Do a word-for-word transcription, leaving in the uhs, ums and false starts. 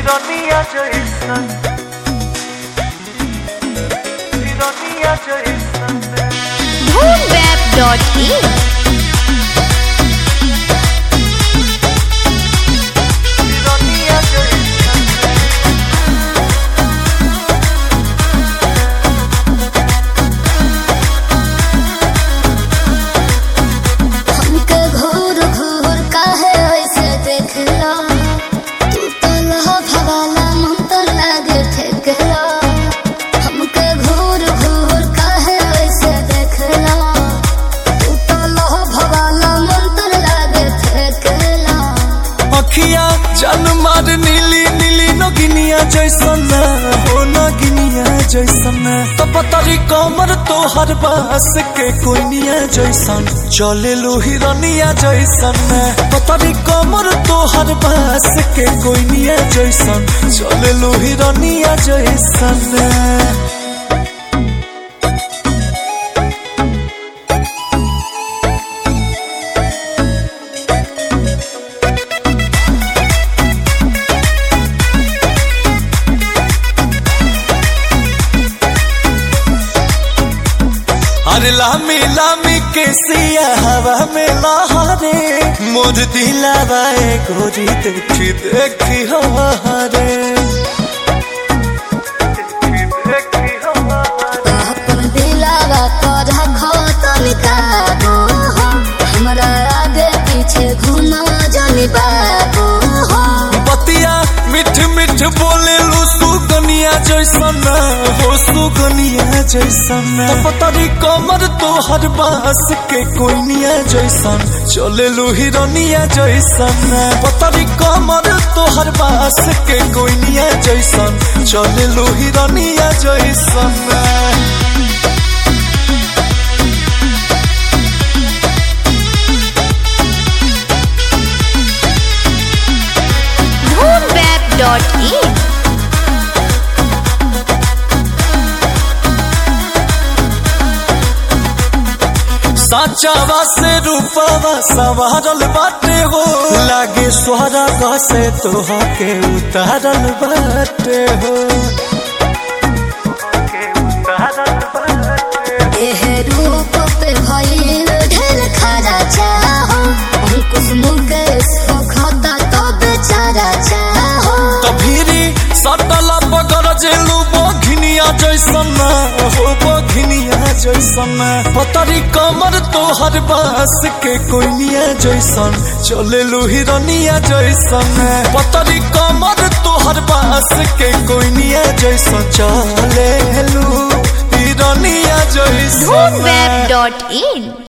Ironia Jason, Ironia Jason. Boomweb dot in Ironia Jason. हमके घूर घूर काहे ऐसे देखला तू तो लह भवाला मन तो लागे ठेकला हमके घूर घूर काहे ऐसे देखला तू तो लह भवाला मन तो लागे ठेकला अखिया जन मार नीली नीली नगिनिया जैसन हो नगिनिया जैसन तो पतरी कमर तो हर बास के कोइनिया जैसन चले लो हिरनिया जैसन पतरी कमर तो हर बास के कोइनिया जैसन चले लो हिरनिया जैसन। अरे लामी लामी के सिया हवा में लहरे मोर दिलावा गोरी देखी देखी हरे अपन दिलावा पर रखो तनिका हो हमरा आगे पीछे घुमा जानी बाबू हो बतिया मिठ मिठ बोले लो सुगनिया जैसन हो सुगनिया जैसन पतरी कमर तो हर बास के कोइनिया जैसन चले लो हिरनिया जैसन पतरी कमर तो हर बास के कोइनिया जैसन चले लो हिरनिया जैसन। Boomweb dot in साचावा से रूपावा सवारल बाटे हो लागे सोहरा से तोहा के उतारल बाटे हो एह रूप पे भइल ढेर खरा चाहो अंकुश मुकेश हो खाता तो बेचारा चाहो तभीरी सटला पकड़ जेलू बघिनिया जैसन हो बघिनिया जैसन पतरी कमर तो हर बास के कोइनिया जैसन चले लो हिरनिया जैसन पतरी कमर तो हर बास के कोइनिया जैसन चले लो हिरनिया जैसन। Boomweb dot in